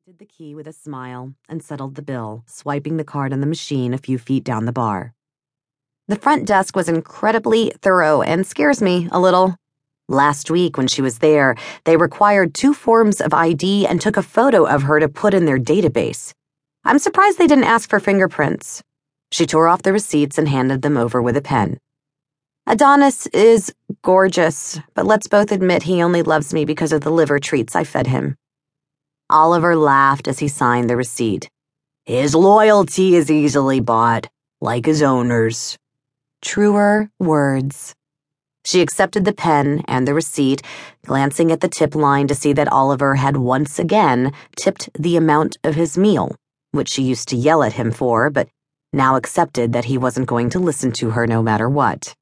Did the key with a smile and settled the bill, swiping the card on the machine a few feet down the bar. The front desk was incredibly thorough and scares me a little. Last week when she was there, they required 2 forms of ID and took a photo of her to put in their database. I'm surprised they didn't ask for fingerprints. She tore off the receipts and handed them over with a pen. Adonis is gorgeous, but let's both admit he only loves me because of the liver treats I fed him. Oliver laughed as he signed the receipt. His loyalty is easily bought, like his owner's. Truer words. She accepted the pen and the receipt, glancing at the tip line to see that Oliver had once again tipped the amount of his meal, which she used to yell at him for, but now accepted that he wasn't going to listen to her no matter what.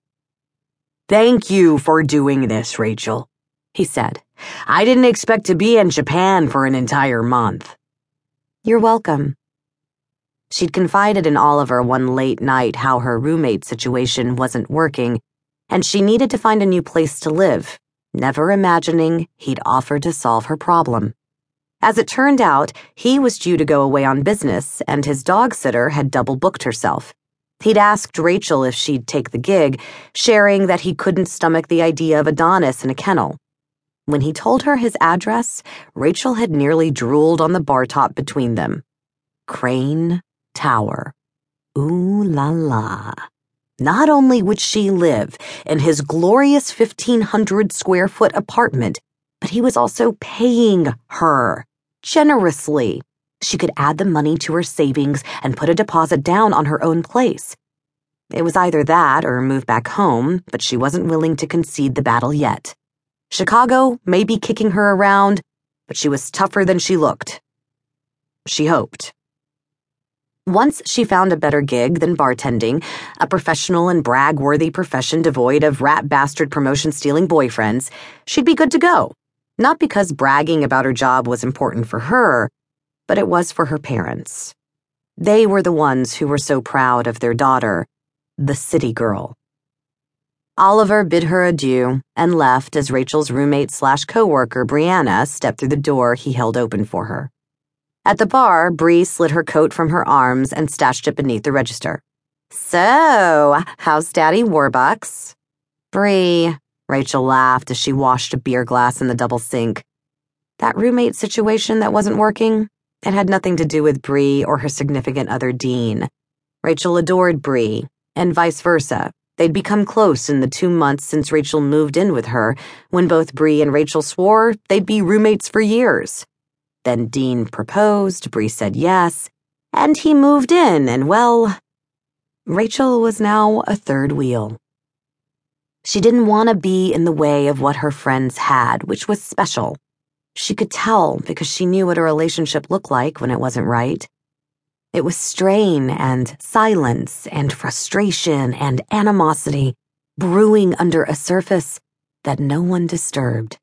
Thank you for doing this, Rachel, he said. I didn't expect to be in Japan for an entire month. You're welcome. She'd confided in Oliver one late night how her roommate situation wasn't working, and she needed to find a new place to live, never imagining he'd offer to solve her problem. As it turned out, he was due to go away on business, and his dog sitter had double booked herself. He'd asked Rachel if she'd take the gig, sharing that he couldn't stomach the idea of Adonis in a kennel. When he told her his address, Rachel had nearly drooled on the bar top between them. Crane Tower. Ooh la la. Not only would she live in his glorious 1,500 square foot apartment, but he was also paying her generously. She could add the money to her savings and put a deposit down on her own place. It was either that or move back home, but she wasn't willing to concede the battle yet. Chicago may be kicking her around, but she was tougher than she looked. She hoped. Once she found a better gig than bartending, a professional and brag-worthy profession devoid of rat bastard promotion-stealing boyfriends, she'd be good to go. Not because bragging about her job was important for her, but it was for her parents. They were the ones who were so proud of their daughter, the city girl. Oliver bid her adieu and left as Rachel's roommate/coworker, Brianna, stepped through the door he held open for her. At the bar, Bree slid her coat from her arms and stashed it beneath the register. So, how's Daddy Warbucks? Bree, Rachel laughed as she washed a beer glass in the double sink. That roommate situation that wasn't working, it had nothing to do with Bree or her significant other, Dean. Rachel adored Bree, and vice versa. They'd become close in the 2 months since Rachel moved in with her, when both Bree and Rachel swore they'd be roommates for years. Then Dean proposed, Bree said yes, and he moved in, and well, Rachel was now a third wheel. She didn't want to be in the way of what her friends had, which was special. She could tell because she knew what a relationship looked like when it wasn't right. It was strain and silence and frustration and animosity brewing under a surface that no one disturbed.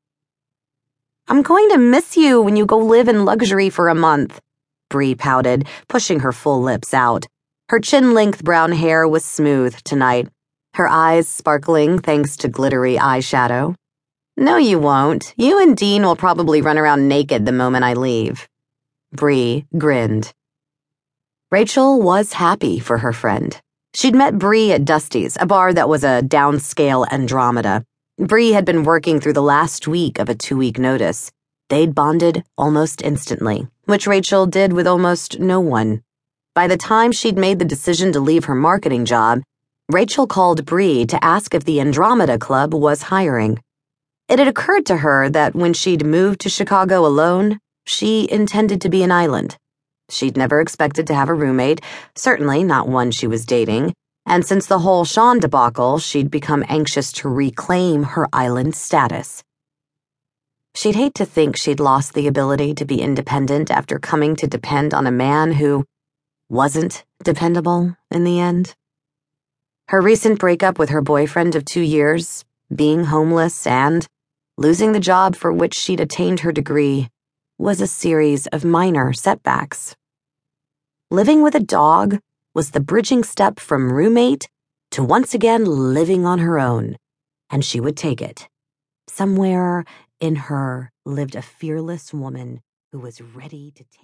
I'm going to miss you when you go live in luxury for a month, Bree pouted, pushing her full lips out. Her chin-length brown hair was smooth tonight, her eyes sparkling thanks to glittery eyeshadow. No, you won't. You and Dean will probably run around naked the moment I leave. Bree grinned. Rachel was happy for her friend. She'd met Bree at Dusty's, a bar that was a downscale Andromeda. Bree had been working through the last week of a 2-week notice. They'd bonded almost instantly, which Rachel did with almost no one. By the time she'd made the decision to leave her marketing job, Rachel called Bree to ask if the Andromeda Club was hiring. It had occurred to her that when she'd moved to Chicago alone, she intended to be an island. She'd never expected to have a roommate, certainly not one she was dating, and since the whole Sean debacle, she'd become anxious to reclaim her island status. She'd hate to think she'd lost the ability to be independent after coming to depend on a man who wasn't dependable in the end. Her recent breakup with her boyfriend of 2 years, being homeless, and losing the job for which she'd attained her degree was a series of minor setbacks. Living with a dog was the bridging step from roommate to once again living on her own, and she would take it. Somewhere in her lived a fearless woman who was ready to take